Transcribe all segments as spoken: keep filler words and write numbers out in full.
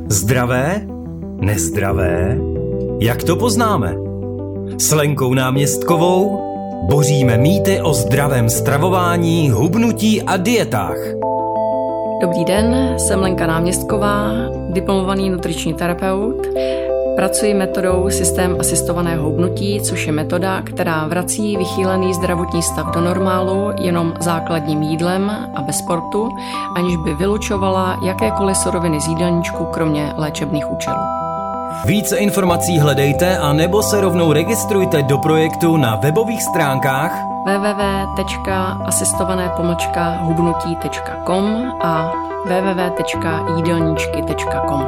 Zdravé? Nezdravé? Jak to poznáme? S Lenkou Náměstkovou boříme mýty o zdravém stravování, hubnutí a dietách. Dobrý den, jsem Lenka Náměstková, diplomovaný nutriční terapeut. Pracuji metodou systém asistovaného hubnutí, což je metoda, která vrací vychýlený zdravotní stav do normálu jenom základním jídlem a bez sportu, aniž by vylučovala jakékoliv suroviny z jídelníčku, kromě léčebných účelů. Více informací hledejte a nebo se rovnou registrujte do projektu na webových stránkách w w w tečka asistované pomlčka hubnutí tečka com a w w w tečka jídelníčky tečka com.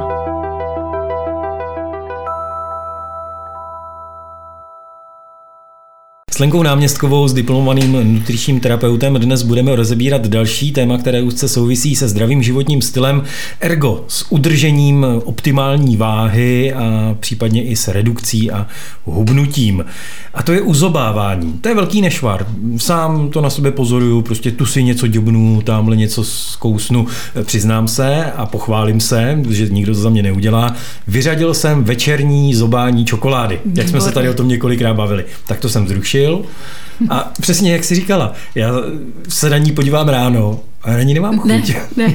S Lenkou Náměstkovou, s diplomovaným nutričním terapeutem, dnes budeme rozebírat další téma, které úzce souvisí se zdravým životním stylem, ergo s udržením optimální váhy a případně i s redukcí a hubnutím. A to je uzobávání. To je velký nešvar. Sám to na sobě pozoruju, prostě tu si něco děbnu, tamhle něco zkousnu, přiznám se a pochválím se, že nikdo to za mě neudělá. Vyřadil jsem večerní zobání čokolády, jak jsme se tady o tom několikrát bavili. Tak to jsem zrušil. A přesně jak jsi říkala, já se na ní podívám ráno a na ní nemám chuť. Ne, ne.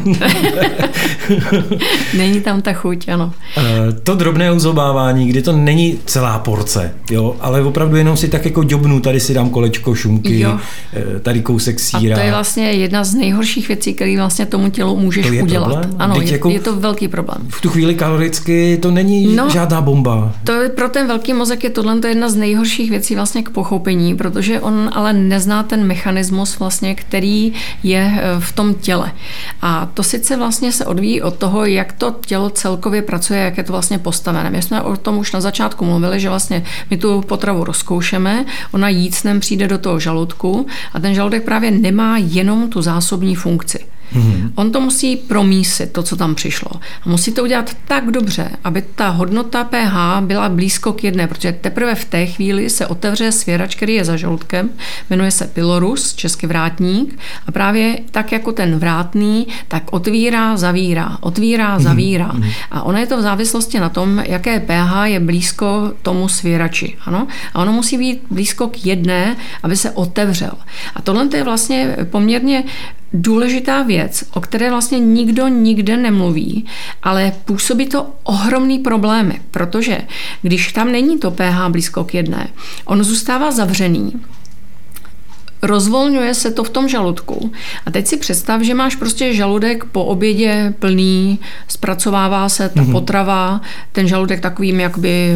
Není tam ta chuť, ano. To drobné uzobávání, kdy to není celá porce, jo, ale opravdu jenom si tak jako ďobnu, tady si dám kolečko šunky, jo. Tady kousek sýra. A to je vlastně jedna z nejhorších věcí, které vlastně tomu tělu můžeš to je udělat. Problém? Ano, je, jako je to velký problém. V tu chvíli kaloricky to není no, žádná bomba. To je, pro ten velký mozek je tohle to jedna z nejhorších věcí vlastně k pochopení, protože on ale nezná ten mechanismus vlastně, který je v tom těle. A to sice vlastně se odvíjí od toho, jak to tělo celkově pracuje, jak je to vlastně postavené. My jsme o tom už na začátku mluvili, že vlastně my tu potravu rozkoušeme, ona jícnem přijde do toho žaludku a ten žaludek právě nemá jenom tu zásobní funkci. Hmm. On to musí promísit, to, co tam přišlo. A musí to udělat tak dobře, aby ta hodnota pH byla blízko k jedné, protože teprve v té chvíli se otevře svěrač, který je za žaludkem, jmenuje se pylorus, česky vrátník, a právě tak jako ten vrátný, tak otvírá, zavírá, otvírá, zavírá. Hmm. A ono je to v závislosti na tom, jaké pH je blízko tomu svěrači. Ano? A ono musí být blízko k jedné, aby se otevřel. A tohle je vlastně poměrně důležitá věc, o které vlastně nikdo nikde nemluví, ale působí to ohromný problémy, protože když tam není to pH blízko k jedné, on zůstává zavřený, rozvolňuje se to v tom žaludku. A teď si představ, že máš prostě žaludek po obědě plný, zpracovává se ta mm-hmm. potrava, ten žaludek takovými jakoby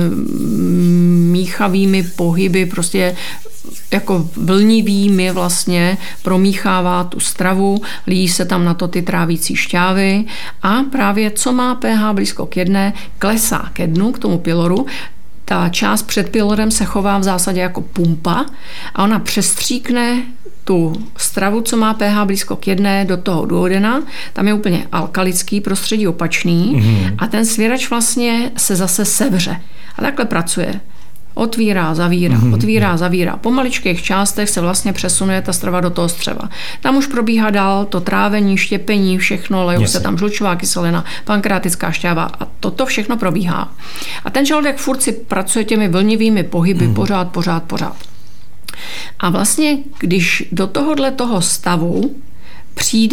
míchavými pohyby, prostě jako vlnivými vlastně promíchává tu stravu, líjí se tam na to ty trávící šťávy a právě co má pH blízko k jedné, klesá ke dnu, k tomu pyloru. Ta část před pylorem se chová v zásadě jako pumpa a ona přestříkne tu stravu, co má pH blízko k jedné, do toho duodena. Tam je úplně alkalický prostředí opačný mm-hmm. a ten svěrač vlastně se zase sevře. A takhle pracuje. Otvírá, zavírá, mm-hmm. otvírá, zavírá. Po maličkých částech se vlastně přesunuje ta strava do toho střeva. Tam už probíhá dál to trávení, štěpení, všechno, lejou se tam žlučová kyselina, pankreatická šťáva a toto všechno probíhá. A ten žaludek furt si pracuje těmi vlnivými pohyby mm-hmm. pořád, pořád, pořád. A vlastně, když do tohohle toho stavu přijde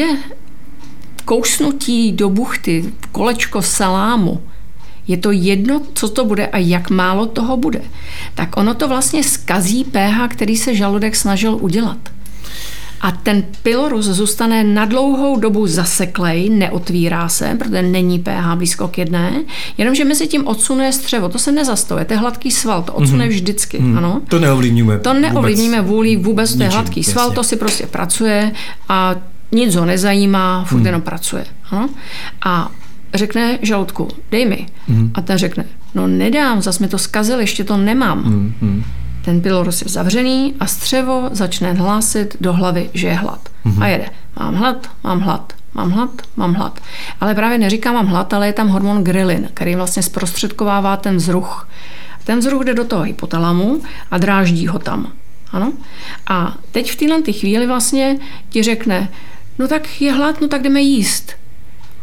kousnutí do buchty, kolečko salámu, je to jedno, co to bude a jak málo toho bude, tak ono to vlastně zkazí pH, který se žaludek snažil udělat. A ten pylorus zůstane na dlouhou dobu zaseklej, neotvírá se, protože není pH blízko k jedné, jenomže mezi tím odsunuje střevo, to se nezastavuje, to je hladký sval, to odsune mm-hmm. vždycky. Mm-hmm. Ano. To neovlivňujeme To neovlivníme vůli vůbec, to je hladký jasně. sval, to si prostě pracuje a nic ho nezajímá, furt mm. jenom pracuje. Ano. A řekne žaludku, dej mi. Mm. A ten řekne, no nedám, zas mi to zkazil, ještě to nemám. Mm. Mm. Ten pylorus je zavřený a střevo začne hlásit do hlavy, že je hlad. Mm. A jede, mám hlad, mám hlad, mám hlad, mám hlad. Ale právě neříkám mám hlad, ale je tam hormon grelin, který vlastně zprostředkovává ten vzruch. Ten vzruch jde do toho hypotalamu a dráždí ho tam. Ano? A teď v téhle chvíli vlastně ti řekne, no tak je hlad, no tak jdeme jíst. A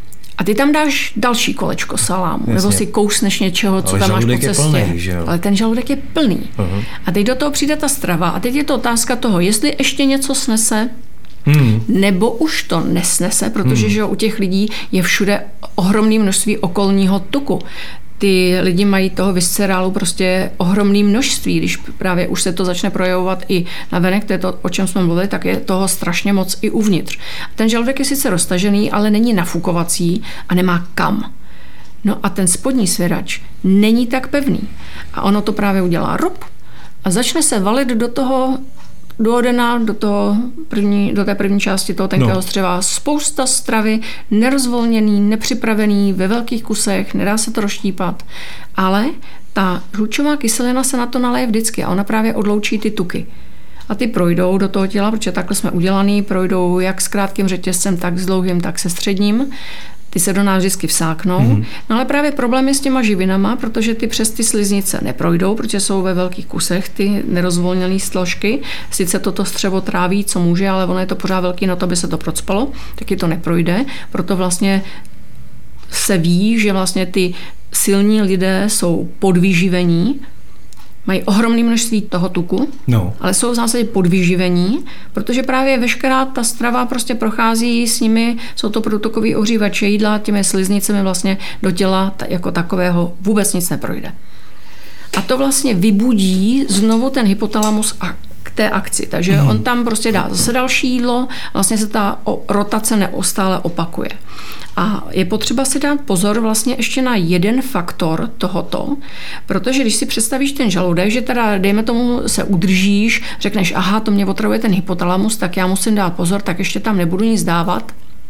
A ty tam dáš další kolečko salámu, jasně. Nebo si kousneš něčeho, co ale tam máš po cestě. Je plný, že jo? Ale ten žaludek je plný. Uh-huh. A teď do toho přijde ta strava. A teď je to otázka toho, jestli ještě něco snese, Hmm. nebo už to nesnese, protože hmm. že u těch lidí je všude ohromné množství okolního tuku. Ty lidi mají toho viscerálu prostě ohromné množství, když právě už se to začne projevovat i na venek, to je to, o čem jsme mluvili, tak je toho strašně moc i uvnitř. Ten žaludek je sice roztažený, ale není nafukovací a nemá kam. No a ten spodní svěrač není tak pevný. A ono to právě udělá rup a začne se valit do toho duodena, do, toho první, do té první části toho tenkého no. střeva spousta stravy, nerozvolněný, nepřipravený, ve velkých kusech, nedá se to rozštípat, ale ta žlučová kyselina se na to naleje vždycky a ona právě odloučí ty tuky. A ty projdou do toho těla, protože takhle jsme udělaný, projdou jak s krátkým řetězcem, tak s dlouhým, tak se středním. Ty se do nás vždycky vsáknou. Mm-hmm. No ale právě problém je s těma živinama, protože ty přes ty sliznice neprojdou, protože jsou ve velkých kusech ty nerozvolněné složky. Sice toto střevo tráví, co může, ale ono je to pořád velký na to, aby se to procpalo, taky to neprojde. Proto vlastně se ví, že vlastně ty silní lidé jsou podvyživení, mají ohromné množství toho tuku, no. ale jsou v zásadě podvyživení, protože právě veškerá ta strava prostě prochází s nimi, jsou to protokový ohřívače jídla, těmi sliznicemi vlastně do těla jako takového vůbec nic neprojde. A to vlastně vybudí znovu ten hypotalamus a k té akci. Takže mm. on tam prostě dá zase další jídlo, vlastně se ta rotace neustále opakuje. A je potřeba si dát pozor vlastně ještě na jeden faktor tohoto, protože když si představíš ten žaludek, že teda dejme tomu se udržíš, řekneš, aha, to mě otravuje ten hypotalamus, tak já musím dát pozor, tak ještě tam nebudu nic dávat.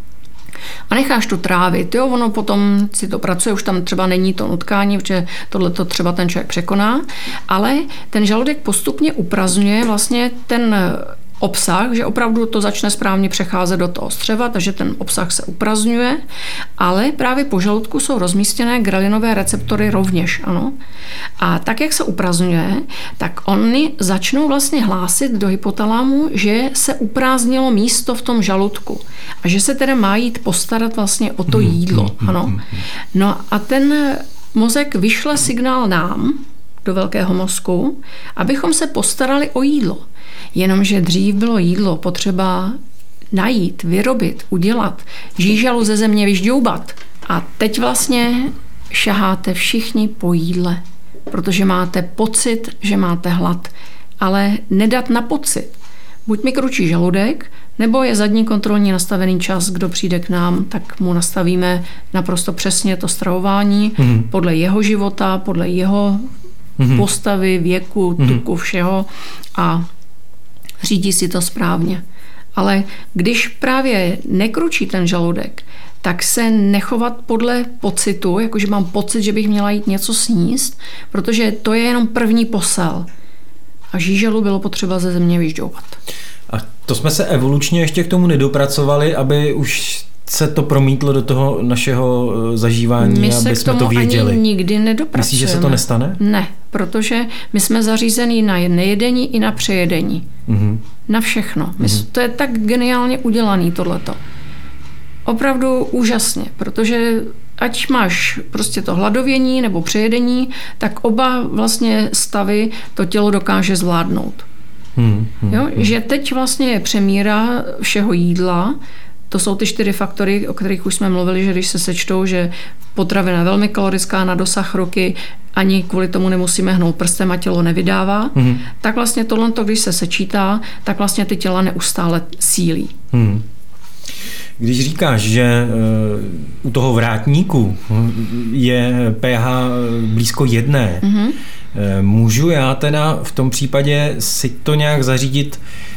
A necháš to trávit, jo, ono potom si to pracuje, už tam třeba není to nutkání, protože tohle to třeba ten člověk překoná, ale ten žaludek postupně uprazňuje vlastně ten obsah, že opravdu to začne správně přecházet do toho střeva, takže ten obsah se uprazňuje, ale právě po žaludku jsou rozmístěné ghrelinové receptory rovněž, ano. A tak, jak se uprazňuje, tak oni začnou vlastně hlásit do hypotalamu, že se uprázdnilo místo v tom žaludku a že se tedy má jít postarat vlastně o to jídlo, ano. No a ten mozek vyšle signál nám, do velkého mozku, abychom se postarali o jídlo. Jenomže dřív bylo jídlo potřeba najít, vyrobit, udělat, žížalu ze země vyžďoubat. A teď vlastně šaháte všichni po jídle, protože máte pocit, že máte hlad, ale nedat na pocit. Buď mi kručí žaludek, nebo je zadní kontrolní nastavený čas, kdo přijde k nám, tak mu nastavíme naprosto přesně to stravování mm. podle jeho života, podle jeho mm. postavy, věku, tuku, všeho a řídí si to správně. Ale když právě nekručí ten žaludek, tak se nechovat podle pocitu, jakože mám pocit, že bych měla jít něco sníst, protože to je jenom první posel. A žížalu bylo potřeba ze země vyžďouvat. A to jsme se evolučně ještě k tomu nedopracovali, aby už se to promítlo do toho našeho zažívání, my aby jsme to věděli. My se k tomu ani nikdy nedopracujeme. Myslíš, že se to nestane? Ne, protože my jsme zařízení na nejedení i na přejedení. Mm-hmm. Na všechno. My, mm-hmm. To je tak geniálně udělaný tohleto. Opravdu úžasně, protože ať máš prostě to hladovění nebo přejedení, tak oba vlastně stavy to tělo dokáže zvládnout. Hmm, hmm, jo? Hmm. Že teď vlastně je přemíra všeho jídla, to jsou ty čtyři faktory, o kterých už jsme mluvili, že když se sečtou, že potravina je velmi kalorická na dosah ruky, ani kvůli tomu nemusíme hnout prstem a tělo nevydává, hmm. tak vlastně tohle, když se sečítá, tak vlastně ty těla neustále sílí. Hmm. Když říkáš, že u toho vrátníku je pH blízko jedné, mm-hmm. můžu já teda v tom případě si to nějak zařídit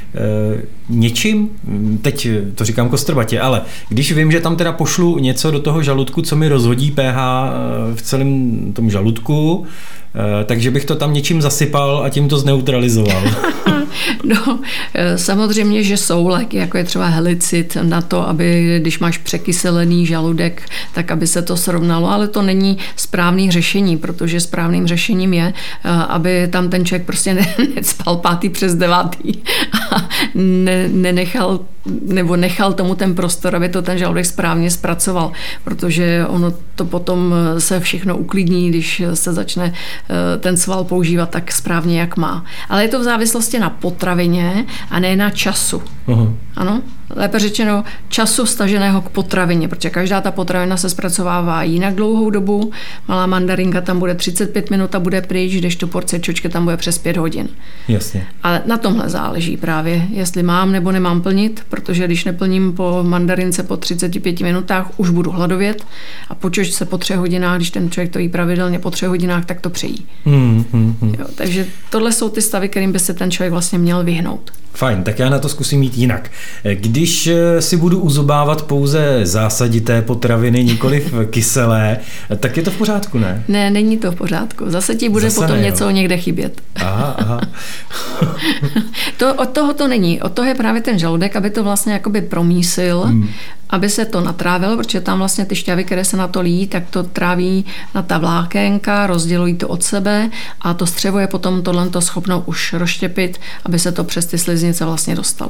něčím? Teď to říkám kostrbatě, ale když vím, že tam teda pošlu něco do toho žaludku, co mi rozhodí pH v celém tom žaludku, takže bych to tam něčím zasypal a tím to zneutralizoval. No, samozřejmě, že jsou léky, jako je třeba helicid na to, aby když máš překyselený žaludek, tak aby se to srovnalo, ale to není správný řešení, protože správným řešením je, aby tam ten člověk prostě necpal pátý přes devátý a ne, nenechal nebo nechal tomu ten prostor, aby to ten žaludek správně zpracoval, protože ono to potom se všechno uklidní, když se začne ten sval používat tak správně, jak má. Ale je to v závislosti na potravině a ne na času. Aha. Ano? Lépe řečeno času vztaženého k potravině, protože každá ta potravina se zpracovává jinak dlouhou dobu. Malá mandarinka tam bude třicet pět minut a bude pryč, kdežto porce čočky tam bude přes pět hodin. Jasně. Ale na tomhle záleží právě, jestli mám nebo nemám plnit, protože když neplním po mandarince po třiceti pěti minutách, už budu hladovět a po čočce po třech hodinách, když ten člověk to jí pravidelně po třech hodinách, tak to přejí. Hmm, hmm, hmm. Jo, takže tohle jsou ty stavy, kterým by se ten člověk vlastně měl vyhnout. Fajn, tak já na to zkusím jít jinak. Když si budu uzobávat pouze zásadité potraviny, nikoliv kyselé, tak je to v pořádku, ne? Ne, není to v pořádku. Zase ti bude Zase potom ne, něco někde chybět. Aha, aha. to, od toho to není. Od toho je právě ten žaludek, aby to vlastně jakoby promísil, hmm. aby se to natrávilo, protože tam vlastně ty šťavy, které se na to líjí, tak to tráví na ta vlákénka, rozdělují to od sebe a to střevo je potom tohle schopno už rozštěpit, aby se to přes ty sliznice vlastně dostalo.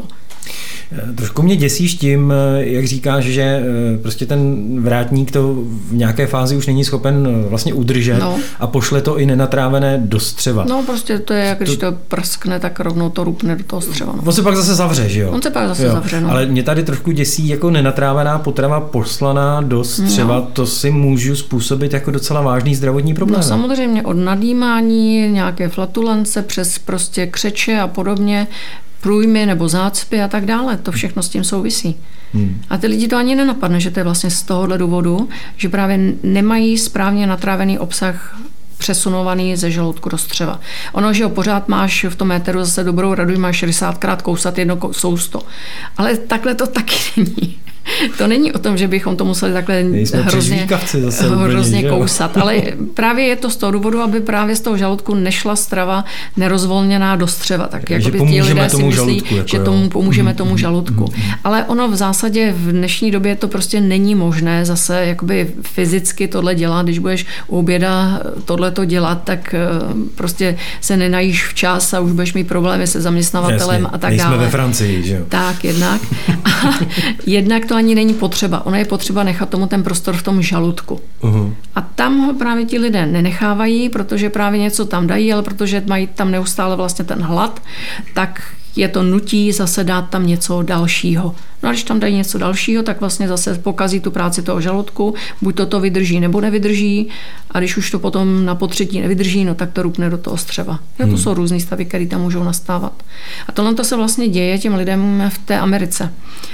Trošku mě děsíš tím, jak říkáš, že prostě ten vrátník to v nějaké fázi už není schopen vlastně udržet no. a pošle to i nenatrávené do střeva. No prostě to je, jak když to prskne, tak rovnou to rupne do toho střeva. No. On se pak zase zavře, že jo? On se pak zase jo. zavře, no. Ale mě tady trošku děsí jako nenatrávená potrava poslaná do střeva, no. to si můžu způsobit jako docela vážný zdravotní problém. No samozřejmě od nadýmání, nějaké flatulence přes prostě křeče a podobně, průjmy nebo zácpy a tak dále. To všechno s tím souvisí. Hmm. A ty lidi to ani nenapadne, že to je vlastně z tohohle důvodu, že právě nemají správně natrávený obsah přesunovaný ze žaludku do střeva. Ono, že ho pořád máš v tom éteru zase dobrou radu, máš šedesátkrát kousat jedno sousto. Ale takhle to taky není. To není o tom, že bychom to museli takhle hrozně, zase hrozně úplně, kousat, ale právě je to z toho důvodu, aby právě z toho žaludku nešla strava nerozvolněná do střeva. Tak jako by ti lidé si myslí, žaludku, jako že tomu pomůžeme mm, tomu žaludku. Mm, mm. Ale ono v zásadě v dnešní době to prostě není možné zase jakoby fyzicky tohle dělat. Když budeš u oběda tohleto dělat, tak prostě se nenajíš včas a už budeš mít problémy se zaměstnavatelem Jasně, a tak nejsme dále. Ve Francii, že jo? Tak, jednak. A jednak to ani není potřeba. Ono je potřeba nechat tomu ten prostor v tom žaludku. Uh-huh. A tam ho právě ti lidé nenechávají, protože právě něco tam dají, ale protože mají tam neustále vlastně ten hlad, tak je to nutí zase dát tam něco dalšího. No a když tam dají něco dalšího, tak vlastně zase pokazí tu práci toho žaludku, buď to to vydrží, nebo nevydrží, a když už to potom na potřetí nevydrží, no tak to rupne do toho střeva. Jo, to hmm. jsou různý stavy, které tam můžou nastávat. A tohle to se vlastně děje těm lidem v té Americe.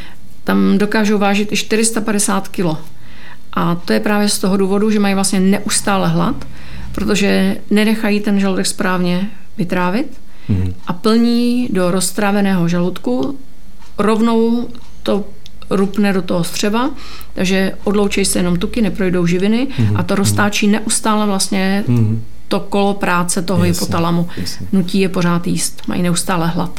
Tam dokážou vážit i čtyři sta padesát kilo. A to je právě z toho důvodu, že mají vlastně neustále hlad, protože nenechají ten žaludek správně vytrávit mm. a plní do roztráveného žaludku, rovnou to rupne do toho střeva, takže odloučí se jenom tuky, neprojdou živiny mm. a to roztáčí neustále vlastně mm. to kolo práce toho jasně, hypotalamu. Jasně. Nutí je pořád jíst, mají neustále hlad.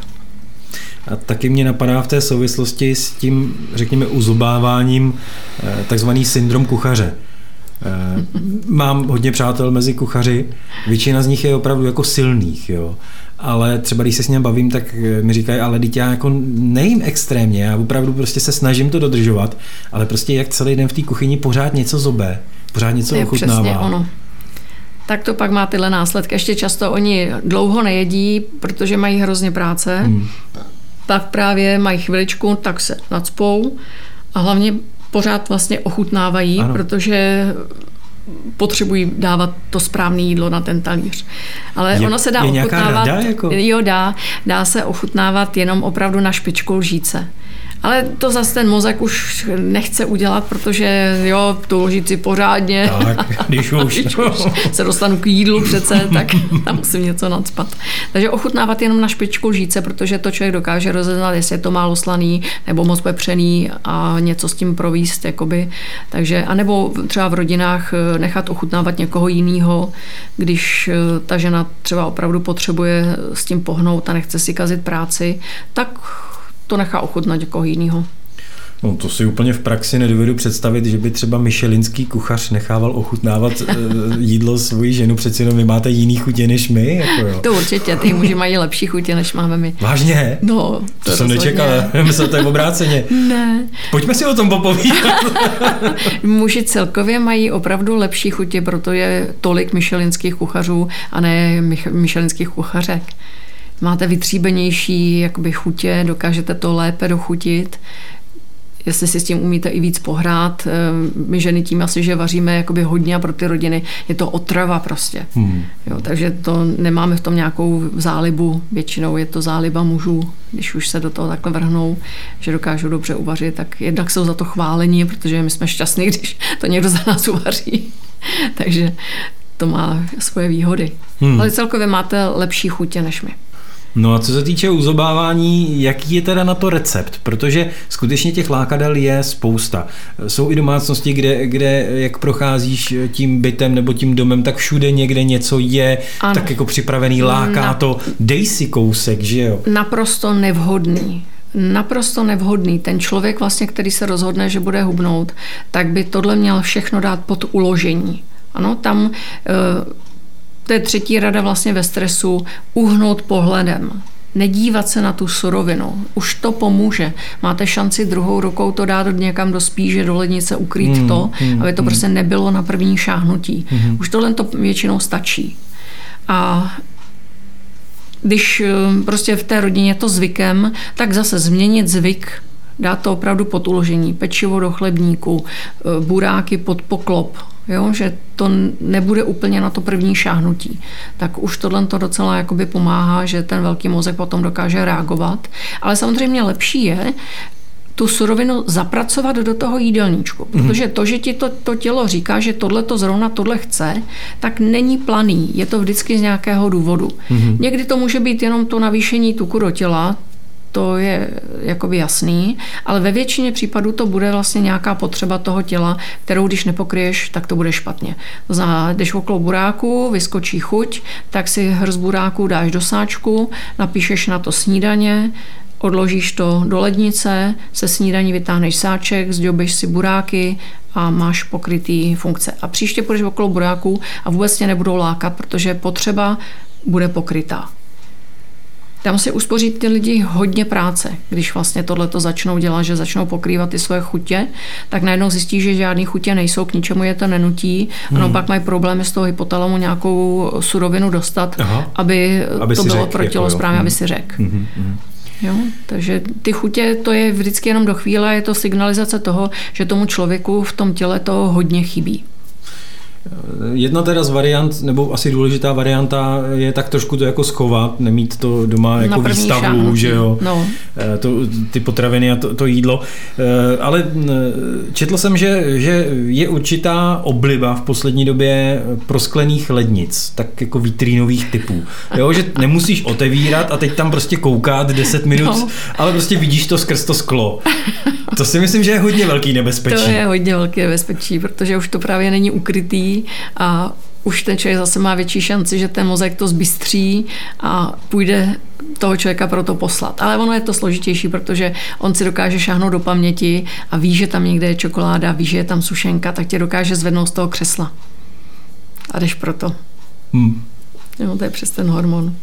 A taky mě napadá v té souvislosti s tím, řekněme, uzobáváním takzvaný syndrom kuchaře. Mám hodně přátel mezi kuchaři, většina z nich je opravdu jako silných, jo. Ale třeba když se s ním bavím, tak mi říkají, ale teď já jako nejím extrémně, já opravdu prostě se snažím to dodržovat, ale prostě jak celý den v té kuchyni pořád něco zobe, pořád něco ochutnává. Přesně ono. Tak to pak má tyhle následky. Ještě často oni dlouho nejedí, protože mají hrozně práce. Hmm. Pak právě mají chviličku, tak se nacpou a hlavně pořád vlastně ochutnávají, ano. protože potřebují dávat to správné jídlo na ten talíř. Ale je, ono se dá ochutnávat. Rada, jako? Jo, dá. Dá se ochutnávat jenom opravdu na špičku lžíce. Ale to zase ten mozek už nechce udělat, protože jo, tu lžíci pořádně. Tak, když už. když už se dostanu k jídlu přece, tak tam musím něco nacpat. Takže ochutnávat jenom na špičku lžíce, protože to člověk dokáže rozeznat, jestli je to málo slaný, nebo moc pepřený a něco s tím províst, jakoby. Takže, anebo třeba v rodinách nechat ochutnávat někoho jiného, když ta žena třeba opravdu potřebuje s tím pohnout a nechce si kazit práci, tak to nechá ochutnat někoho jiného. No to si úplně v praxi nedovedu představit, že by třeba michelinský kuchař nechával ochutnávat jídlo svoji ženu, přeci jenom vy máte jiný chutě než my. Jako jo. To určitě, ty muži mají lepší chutě, než máme my. Vážně? No, to, to jsem nečekal, myslel, to je obráceně. Ne. Pojďme si o tom popovídat. Muži celkově mají opravdu lepší chutě, proto je tolik michelinských kuchařů a ne michelinských kuchařek. Máte vytříbenější jakoby chutě, dokážete to lépe dochutit. Jestli si s tím umíte i víc pohrát. My ženy tím asi, že vaříme jakoby hodně a pro ty rodiny je to otrava prostě. Hmm. Jo, takže to nemáme v tom nějakou zálibu. Většinou je to záliba mužů, když už se do toho takhle vrhnou, že dokážou dobře uvařit, tak jednak jsou za to chválení, protože my jsme šťastní, když to někdo za nás uvaří. Takže to má svoje výhody. Hmm. Ale celkově máte lepší chutě než my. No a co se týče uzobávání, jaký je teda na to recept? Protože skutečně těch lákadel je spousta. Jsou i domácnosti, kde, kde jak procházíš tím bytem nebo tím domem, tak všude někde něco je, ano. Tak jako připravený, láká Na... to. Dej si kousek, že jo? Naprosto nevhodný. Naprosto nevhodný. Ten člověk vlastně, který se rozhodne, že bude hubnout, tak by tohle měl všechno dát pod uložení. Ano, tam... Uh, To je třetí rada vlastně ve stresu, uhnout pohledem. Nedívat se na tu surovinu. Už to pomůže. Máte šanci druhou rukou to dát někam do spíže, do lednice, ukrýt mm, to, mm, aby to mm. prostě nebylo na první šáhnutí. Mm. Už tohle to většinou stačí. A když prostě v té rodině to zvykem, tak zase změnit zvyk, dát to opravdu pod uložení. Pečivo do chlebníku, buráky pod poklop, jo, že to nebude úplně na to první šáhnutí. Tak už tohle to docela jakoby pomáhá, že ten velký mozek potom dokáže reagovat. Ale samozřejmě lepší je tu surovinu zapracovat do toho jídelníčku. Protože to, že ti to, to tělo říká, že tohle to zrovna tohle chce, tak není planý. Je to vždycky z nějakého důvodu. Mm-hmm. Někdy to může být jenom to navýšení tuku do těla, to je jakoby jasný, ale ve většině případů to bude vlastně nějaká potřeba toho těla, kterou když nepokryješ, tak to bude špatně. To znamená, když okolo buráku vyskočí chuť, tak si hrst buráku dáš do sáčku, napíšeš na to snídaně, odložíš to do lednice, se snídaní vytáhneš sáček, zďobeš si buráky a máš pokrytý funkce. A příště půjdeš okolo buráku a vůbec tě nebudou lákat, protože potřeba bude pokrytá. Tam si uspoří ty lidi hodně práce, když vlastně tohleto začnou dělat, že začnou pokrývat ty svoje chutě, tak najednou zjistí, že žádný chutě nejsou, k ničemu je to nenutí. Hmm. Ano, pak mají problémy z toho hypotalamu nějakou surovinu dostat, Aha. aby, aby to bylo řek, pro tělo jako správně, hmm. aby si řekl. Hmm. Hmm. Jo, takže ty chutě, to je vždycky jenom do chvíle, je to signalizace toho, že tomu člověku v tom těle to hodně chybí. Jedna teda z variant, nebo asi důležitá varianta je tak trošku to jako schovat, nemít to doma jako výstavu, šáhnutí. Že jo, no. to, ty potraviny a to, to jídlo. Ale četl jsem, že, že je určitá obliba v poslední době prosklených lednic, tak jako vitrínových typů. Jo, že nemusíš otevírat a teď tam prostě koukat deset minut, no. Ale prostě vidíš to skrz to sklo. To si myslím, že je hodně velký nebezpečí. To je hodně velký nebezpečí, protože už to právě není ukrytý a už ten člověk zase má větší šanci, že ten mozek to zbystří a půjde toho člověka pro to poslat. Ale ono je to složitější, protože on si dokáže šáhnout do paměti a ví, že tam někde je čokoláda, ví, že je tam sušenka, tak tě dokáže zvednout z toho křesla. A jdeš pro to. Hmm. No, to je přes ten hormon.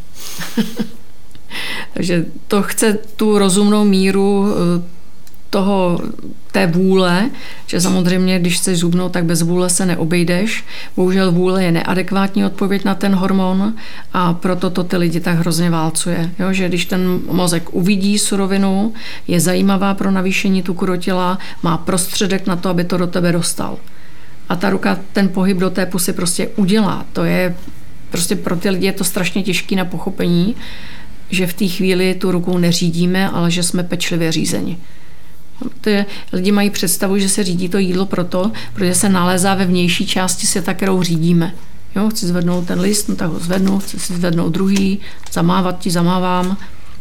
Takže to chce tu rozumnou míru toho, té vůle, že samozřejmě, když chceš zhubnout, tak bez vůle se neobejdeš. Bohužel vůle je neadekvátní odpověď na ten hormon a proto to ty lidi tak hrozně válcuje. Jo? Že když ten mozek uvidí surovinu, je zajímavá pro navýšení tuku do těla, má prostředek na to, aby to do tebe dostal. A ta ruka ten pohyb do té pusy prostě udělá. To je prostě pro ty lidi je to strašně těžké na pochopení, že v té chvíli tu rukou neřídíme, ale že jsme pečlivě řízeni. Protože lidi mají představu, že se řídí to jídlo proto, protože se nalézá ve vnější části světa, kterou řídíme. Jo, chci zvednout ten list, no tak ho zvednu, chci si zvednout druhý, zamávat ti, zamávám.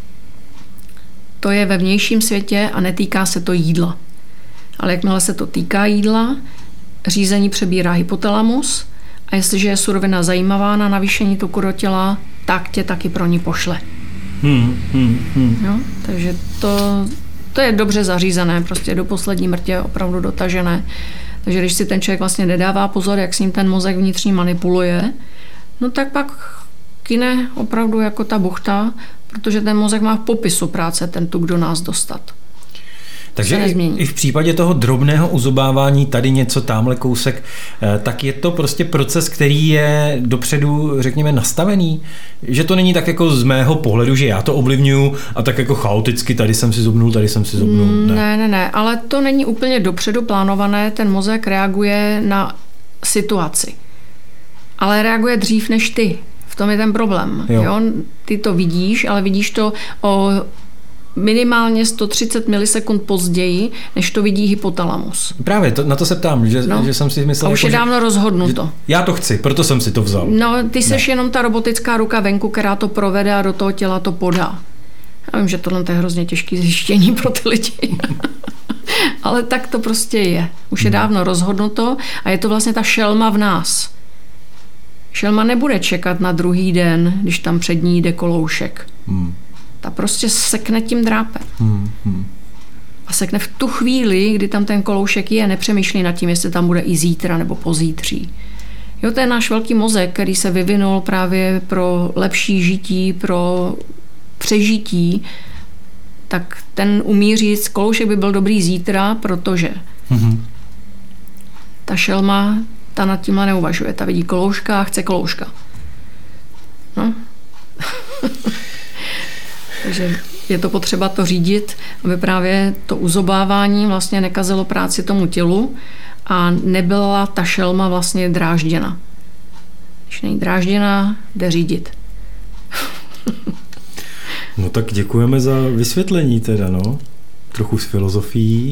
To je ve vnějším světě a netýká se to jídla. Ale jakmile se to týká jídla, řízení přebírá hypotalamus a jestliže je surovina zajímavá na navýšení tuku do těla, tak tě taky pro ní pošle. Hmm, hmm, hmm. Jo, takže to To je dobře zařízené, prostě do poslední mrtě opravdu dotažené. Takže když si ten člověk vlastně nedává pozor, jak s ním ten mozek vnitřní manipuluje, no tak pak kyne opravdu jako ta buchta, protože ten mozek má v popisu práce ten tuk do nás dostat. Takže i, i v případě toho drobného uzobávání, tady něco, támhle kousek, tak je to prostě proces, který je dopředu, řekněme, nastavený. Že to není tak jako z mého pohledu, že já to ovlivňuju a tak jako chaoticky, tady jsem si zobnul, tady jsem si zobnul. Ne, ne, ne, ne, ale to není úplně dopředu plánované, ten mozek reaguje na situaci. Ale reaguje dřív než ty. V tom je ten problém. Jo. Jo? Ty to vidíš, ale vidíš to o minimálně sto třicet milisekund později, než to vidí hypotalamus. Právě, to, na to se ptám, že, no. že jsem si myslel... A už jako, je dávno že, rozhodnuto. Že já to chci, proto jsem si to vzal. No, ty seš ne. jenom ta robotická ruka venku, která to provede a do toho těla to podá. Já vím, že tohle je hrozně těžké zjištění pro ty lidi. Ale tak to prostě je. Už je dávno rozhodnuto a je to vlastně ta šelma v nás. Šelma nebude čekat na druhý den, když tam před ní jde koloušek. Hmm. Ta prostě sekne tím drápem. Hmm, hmm. A sekne v tu chvíli, kdy tam ten koloušek je, nepřemýšlí nad tím, jestli tam bude i zítra nebo pozítří. Jo, to je náš velký mozek, který se vyvinul právě pro lepší žití, pro přežití, tak ten umí říct, koloušek by byl dobrý zítra, protože hmm. ta šelma, ta nad tímhle neuvažuje. Ta vidí kolouška a chce kolouška. No. Takže je to potřeba to řídit, aby právě to uzobávání vlastně nekazilo práci tomu tělu a nebyla ta šelma vlastně drážděna. Když není drážděna, jde řídit. No tak děkujeme za vysvětlení teda, no. Trochu s filozofií.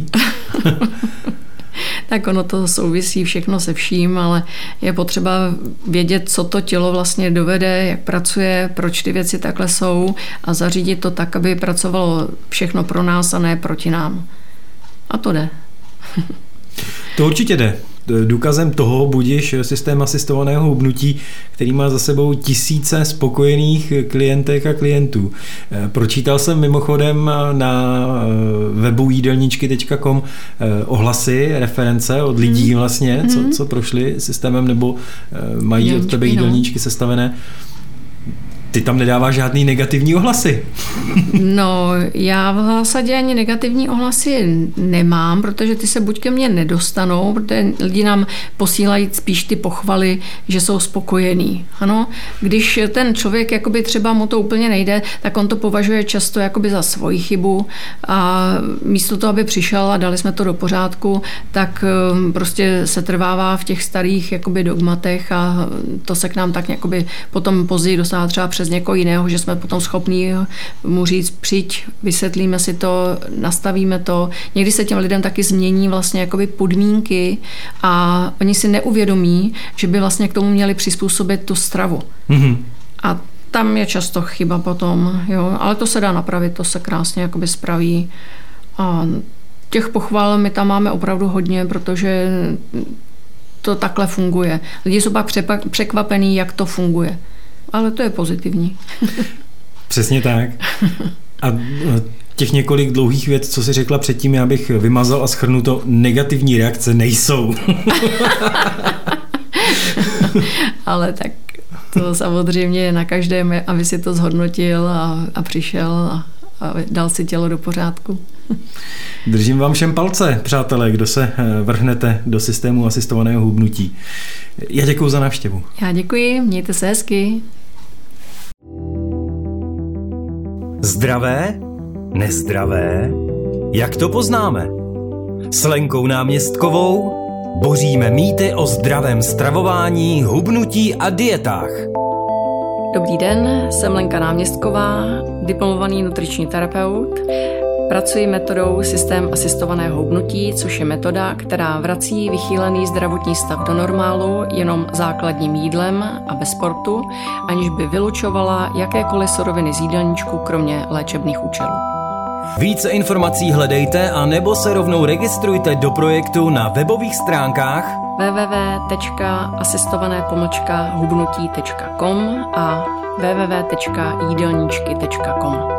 Tak ono to souvisí všechno se vším, ale je potřeba vědět, co to tělo vlastně dovede, jak pracuje, proč ty věci takhle jsou a zařídit to tak, aby pracovalo všechno pro nás a ne proti nám. A to jde. To určitě jde. Důkazem toho budiš systém asistovaného hubnutí, který má za sebou tisíce spokojených klientek a klientů. Pročítal jsem mimochodem na webu jídelníčky tečka com ohlasy, reference od lidí vlastně, co, co prošli systémem nebo mají od tebe jídelníčky sestavené. Ty tam nedáváš žádný negativní ohlasy. No, já v zásadě ani negativní ohlasy nemám, protože ty se buď ke mně nedostanou, protože lidi nám posílají spíš ty pochvaly, že jsou spokojení. Ano, když ten člověk jakoby třeba mu to úplně nejde, tak on to považuje často jakoby za svoji chybu a místo toho, aby přišel a dali jsme to do pořádku, tak prostě se trvává v těch starých jakoby dogmatech a to se k nám tak jakoby potom později dostává třeba přes někoho jiného, že jsme potom schopní mu říct, přijď, vysvětlíme si to, nastavíme to. Někdy se těm lidem taky změní vlastně jakoby podmínky a oni si neuvědomí, že by vlastně k tomu měli přizpůsobit tu stravu. Mm-hmm. A tam je často chyba potom, jo, ale to se dá napravit, to se krásně jakoby spraví. A těch pochval my tam máme opravdu hodně, protože to takhle funguje. Lidi jsou pak překvapení, jak to funguje. Ale to je pozitivní. Přesně tak. A těch několik dlouhých věc, co jsi řekla předtím, já bych vymazal a shrnu to, negativní reakce nejsou. Ale tak to samozřejmě je na každém, aby si to zhodnotil a, a přišel a, a dal si tělo do pořádku. Držím vám všem palce, přátelé, kdo se vrhnete do systému asistovaného hubnutí. Já děkuji za návštěvu. Já děkuji, mějte se hezky. Zdravé? Nezdravé? Jak to poznáme? S Lenkou Náměstkovou boříme mýty o zdravém stravování, hubnutí a dietách. Dobrý den, jsem Lenka Náměstková, diplomovaný nutriční terapeut. Pracuji metodou systém asistovaného hubnutí, což je metoda, která vrací vychýlený zdravotní stav do normálu jenom základním jídlem a bez sportu, aniž by vylučovala jakékoliv suroviny z jídelníčku, kromě léčebných účelů. Více informací hledejte a nebo se rovnou registrujte do projektu na webových stránkách w w w tečka asistované pomlčka hubnutí tečka com a w w w tečka jídelníčky tečka com.